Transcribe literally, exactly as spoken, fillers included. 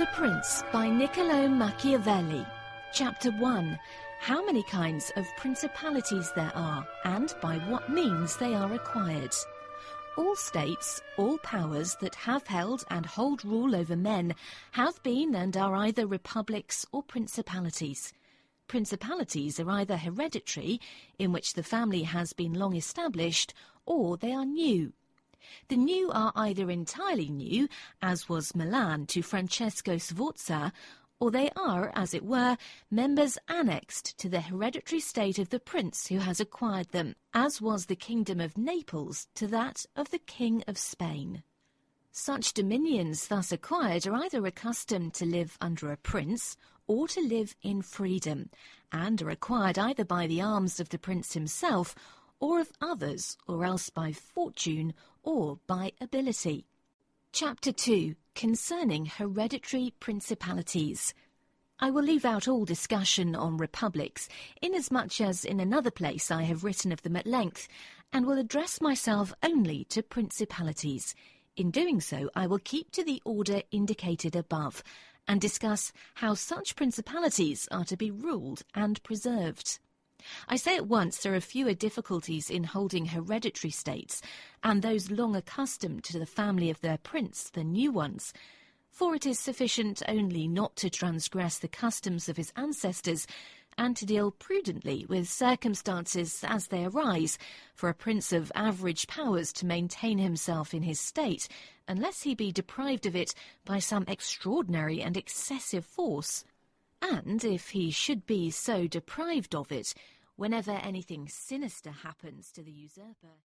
The Prince by Niccolo Machiavelli. Chapter one. How many kinds of principalities there are, and by what means they are acquired. All states, all powers that have held and hold rule over men, have been and are either republics or principalities. Principalities are either hereditary, in which the family has been long established, or they are new. The new are either entirely new, as was Milan to Francesco Sforza, or they are, as it were, members annexed to the hereditary state of the prince who has acquired them, as was the kingdom of Naples to that of the King of Spain. Such dominions thus acquired are either accustomed to live under a prince or to live in freedom, and are acquired either by the arms of the prince himself or of others, or else by fortune or by ability. Chapter two. Concerning hereditary principalities. I will leave out all discussion on republics, inasmuch as in another place I have written of them at length, and will address myself only to principalities. In doing so, I will keep to the order indicated above, and discuss how such principalities are to be ruled and preserved. I say at once there are fewer difficulties in holding hereditary states, and those long accustomed to the family of their prince than new ones, for it is sufficient only not to transgress the customs of his ancestors, and to deal prudently with circumstances as they arise, for a prince of average powers to maintain himself in his state, unless he be deprived of it by some extraordinary and excessive force. And if he should be so deprived of it, whenever anything sinister happens to the usurper...